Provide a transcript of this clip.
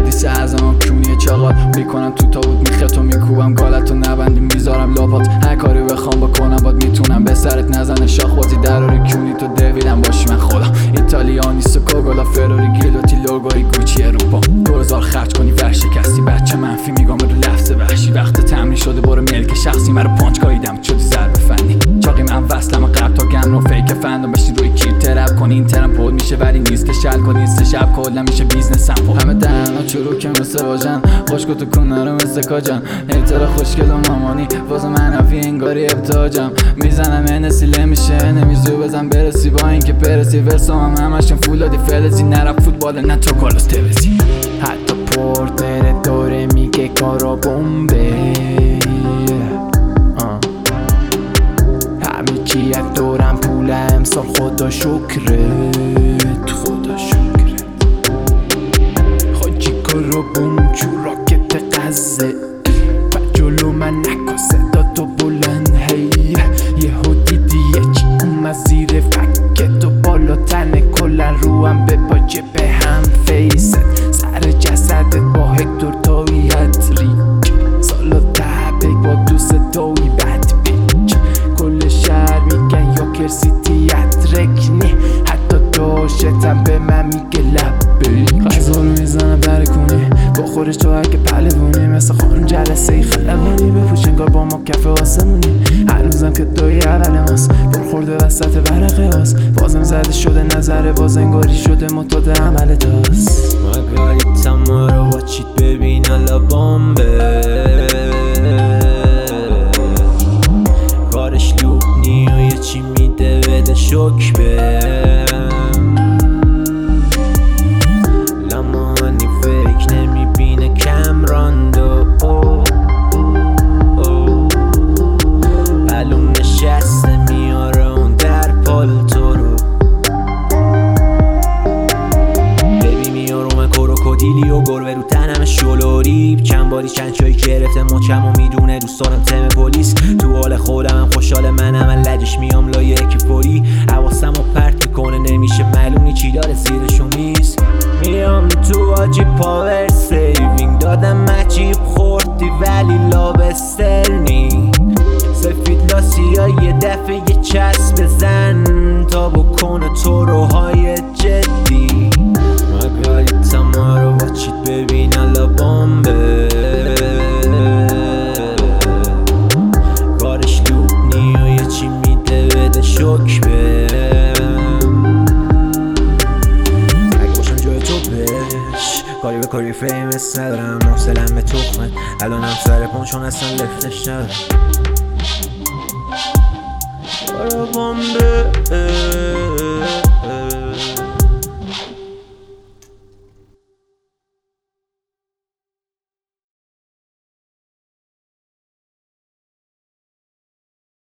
دیس اعظمم کونی چاقات میکنم تو تابوت میخیتو میکوبم گالتو نبندی میذارم لاپات هر کاری بخوام بکنم باد میتونم به سرت نزنه شاخوازی دراری کونی تو دویدم باشی من خدا ایتالیانی سکوگولا فراری گیلوتی لوگوی گوچی اروپا 2000 خرج کنی ورشکستی بچه منفی میگم رو لفظ وحشی وقت تمرین شده برو ملک شخصی مرا پانچ گاییدم شدی ضربه فنی چاقی من وصلم قرب تا گم رو فیک فندم بشین روی کیر ترپ کنی این ترم پول میشه ولی نیست که شل کنی سه شب کلا میشه بیزنسم همه دهنا چروک مثل واژن خوشگو تو کنه رو مثل کاجن هیتر خوشگل و مامانی واسه منفی انگاری ابتاجم میزنم انسیله میشه نمیزو بزن برسی با اینکه پرسی ورسام همشون فولادی فلزی نرم فوتبال نه تو کالاس توزی حتی پورتر دوره میگه کارا بمبه همه چی از دورم پول امسال خدا شکرت خدا شکرت خاجی کارا بوم چو راکت غزه و جلو من نکن صدا تو بلند هی یهو دیدی یه چی اومد زیر فکت و بالا تنه کلن روم به باجه به هم فیست سر جسدت با هکتور تایی هتریک سالا تبک با دوست تایی بد بیچ کل شهر میگن یوکر سیتی اترکنی حتی داشتم به من میگه لبیک غذا رو میزنه برکنی با خورش تو اگه پلوونی مثل خانم جلسه ای خلبانی بپوش انگار با ما کف آسمونی هنوزم که دوی اول ماست برخورده وسط ورقه هاست بازم زده شده نظره باز انگاری شده متاد عمل تاست مگاریتم رو با چیت ببین حالا بامبه کارش لوبنی و یه چی میده بده شک لمانی فکر نمیبینه کمراندو معلوم نشسته میاره اون در پالتو رو ببی میاره من کروکودیلی و گربه رو تنم شلوری چند باری چند چایی گرفته مچم و میدونه دوست دارم تم پلیس تو حال خودم خوشحال منم من لجش میام لایه که فوری حواسم رو پرت میکنه نمیشه معلومی چی داره زیرشون نیست میام تو آجی پاور سیوینگ دادم مچیب خوردی ولی لابسترنی سفید لاسیا یه دفعه یه چسب بزن تا بکنه تو روهای جدی مگاریتم رو با چیت ببین حالا بامبه کارش لوبنی و یه چی میده بده شک اگه باشم جای تو بش کاری به کاری فیمس ندارم حوصله‌ام به تخمت الانم سر پونچون اصلا لفتش ندارم بامبه